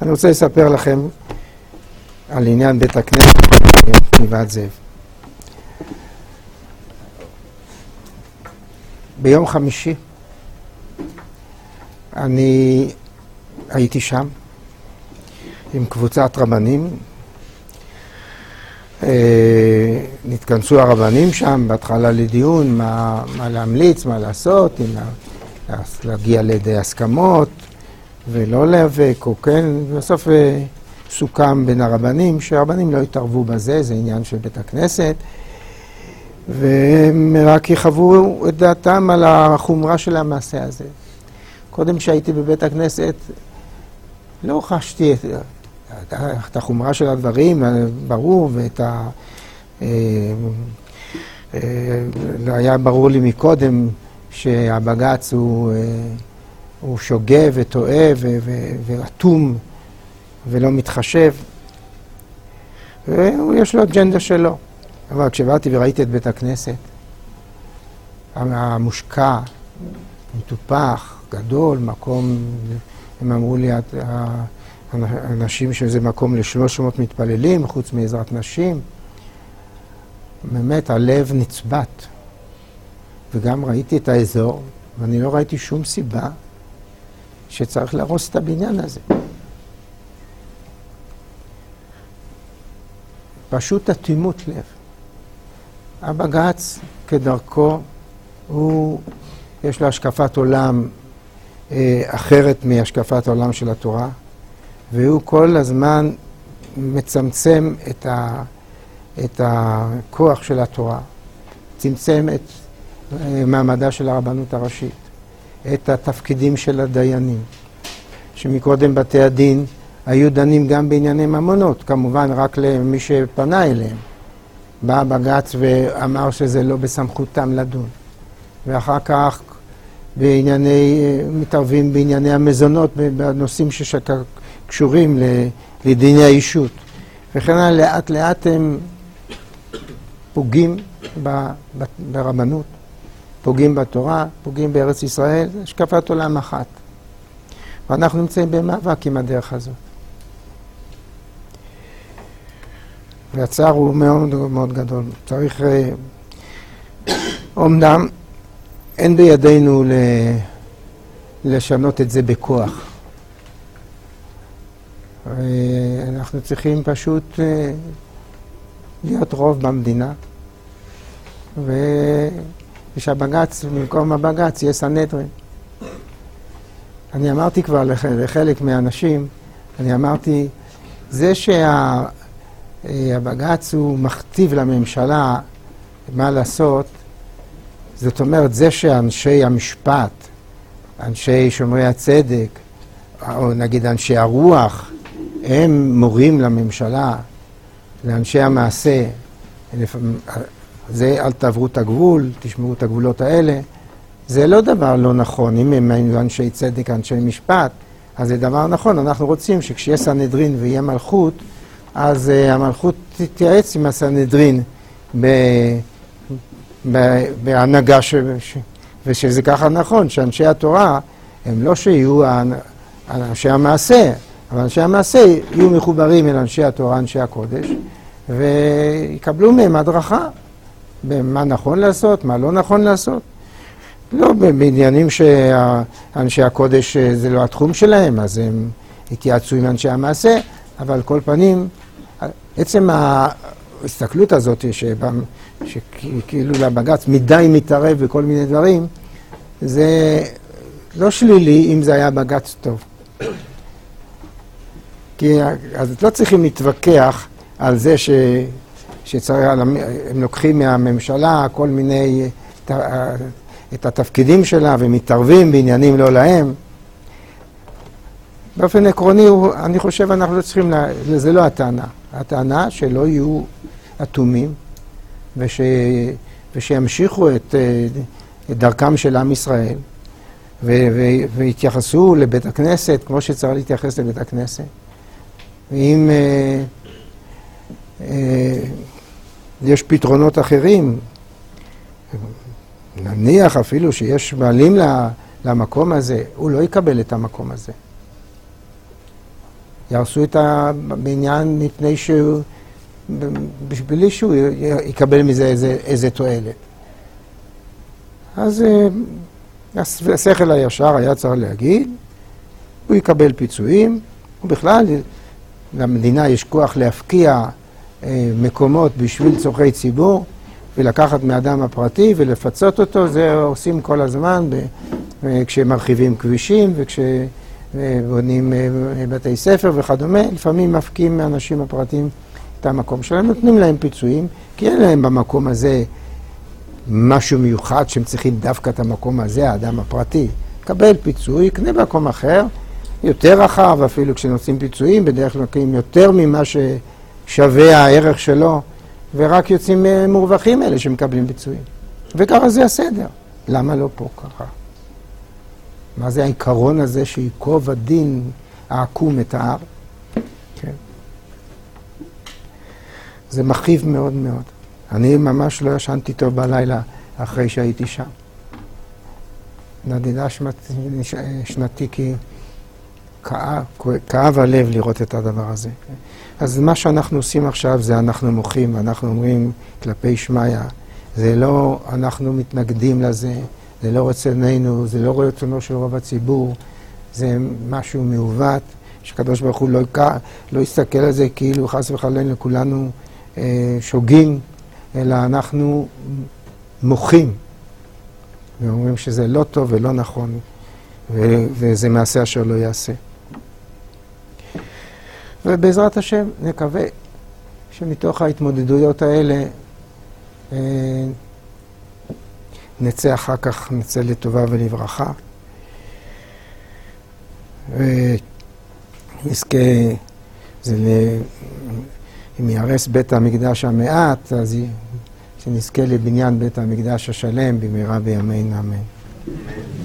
אני רוצה לספר לכם על עניין בית הכנסת בגבעת זאב. ביום חמישי אני הייתי שם עם קבוצת רבנים. נתכנסו הרבנים שם בהתחלה לדיון מה להמליץ, מה לעשות, להגיע לידי הסכמות ולא להיאבק, או כן, בסוף סוכם בין הרבנים שהרבנים לא יתערבו בזה, זה עניין של בית הכנסת, והם רק יחוו את דעתם על החומרה של המעשה הזה. קודם שהייתי בבית הכנסת לא חשתי את החומרה של הדברים, ברור, ואת היה ברור לי מקודם שהבג"ץ הוא שוגה וטועה ואטום ולא מתחשב, ויש לו אג'נדה שלו. אבל כשבאתי וראיתי את בית הכנסת המושקע, מטופח, גדול, מקום, הם אמרו לי אנשים שזה מקום ל300 מתפללים, חוץ מעזרת נשים, באמת הלב נצבט. וגם ראיתי את האזור, ואני לא ראיתי שום סיבה שצריך להרוס את הבניין הזה. פשוט אטימות לב. הבג"ץ כדרכו, יש לו השקפת עולם אחרת מהשקפת העולם של התורה, והוא כל הזמן מצמצם את הכוח של התורה, צמצם את מעמדה של הרבנות הראשית, את התפקידים של הדיינים, שמקודם בתי הדין היו דנים גם בענייני ממונות, כמובן רק למי שפנה אליהם. בא הבג"ץ ואמר שזה לא בסמכותם לדון, ואחר כך מתערבים בענייני המזונות, בנושאים שקשורים לדיני האישות. וכן לאט לאט הם פוגעים ברבנות, פוגעים בתורה, פוגעים בארץ ישראל, השקפת עולם אחת. ואנחנו נמצאים במאבק עם הדרך הזאת. והצער הוא מאוד מאוד גדול. צריך, אומנם, אין בידינו לשנות את זה בכוח. אנחנו צריכים פשוט להיות רוב במדינה, ושהבג"ץ, במקום הבג"ץ, יהיה סנהדרין. אני אמרתי כבר לחלק מהאנשים, אני אמרתי, זה שהבג"ץ הוא מכתיב לממשלה מה לעשות, זאת אומרת, זה שאנשי המשפט, אנשי שומרי הצדק, או נגיד אנשי הרוח, הם מורים לממשלה, לאנשי המעשה, זה אל תעברו את הגבול, תשמרו את הגבולות האלה, זה לא דבר לא נכון. אם הם אנשי צדק, אנשי משפט, אז זה דבר נכון. אנחנו רוצים שכשיהיה סנהדרין ויהיה מלכות, אז המלכות תתייעץ עם הסנהדרין בהנהגה, ושזה ככה נכון, שאנשי התורה הם לא שיהיו אנשי המעשה, אבל אנשי המעשה יהיו מחוברים אל אנשי התורה, אנשי הקודש, ויקבלו מהם הדרכה במה נכון לעשות, מה לא נכון לעשות. לא בעניינים שאנשי הקודש זה לא התחום שלהם, אז הם התייעצו עם אנשי המעשה, אבל כל פנים, עצם ההסתכלות הזאת שכאילו לבג"ץ מדי מתערב בכל מיני דברים, זה לא שלילי אם זה היה בג"ץ טוב. אז לא צריכים להתווכח על זה הם לוקחים מהממשלה כל מיני את התפקידים שלה ומתערבים בעניינים לא להם. באופן עקרוני, אני חושב אנחנו לא צריכים, זה לא הטענה. הטענה שלא יהיו אטומים ושימשיכו את דרכם של עם ישראל והתייחסו לבית הכנסת כמו שצריך להתייחס לבית הכנסת. ואם יש פתרונות אחרים, נניח אפילו שיש בעלים למקום הזה, הוא לא יקבל את המקום הזה. יהרסו את הבניין מפני שהוא, בשבילי שהוא יקבל מזה איזה תועלת. אז השכל הישר היה צריך להגיד, הוא יקבל פיצויים, ובכלל למדינה יש כוח להפקיע מקומות בשביל צורכי ציבור, ולקחת מאדם הפרטי ולפצות אותו, זה עושים כל הזמן כשמרחיבים כבישים וכשבונים בתי ספר וכדומה, לפעמים מפקיעים מאנשים הפרטיים את המקום שלהם, נותנים להם פיצויים, כי אין להם במקום הזה משהו מיוחד שהם צריכים דווקא את המקום הזה, האדם הפרטי. קבל פיצוי, יקנה במקום אחר, יותר רחב, אפילו כשנוצאים פיצויים, בדרך כלל נקיים יותר ממה ששווה הערך שלו, ורק יוצאים מורווחים אלה שמקבלים פיצויים. וככה זה הסדר. למה לא פה ככה? מה זה העיקרון הזה שיקוב הדין העקום את ההר? כן. זה מכאיב מאוד מאוד. אני ממש לא ישנתי טוב בלילה אחרי שהייתי שם. נדידה שנתי כי כאב הלב לראות את הדבר הזה. אז מה שאנחנו עושים עכשיו זה אנחנו מוחים, אנחנו אומרים כלפי שמיה, זה לא, אנחנו מתנגדים לזה, זה לא רצוננו, זה לא רצונו של רוב הציבור, זה משהו מעוות, שקדוש ברוך הוא לא יסתכל על זה כאילו חס וחלילה כולנו שוגים, אלא אנחנו מוחים, ואומרים שזה לא טוב ולא נכון, וזה מעשה אשר לא יעשה. ובעזרת השם נקווה שמתוך ההתמודדויות האלה נצא אחר כך, נצא לטובה ולברכה. ונזכה, אם יהרס בית המקדש המעט, אז שנזכה לבניין בית המקדש השלם במהרה בימינו אמן.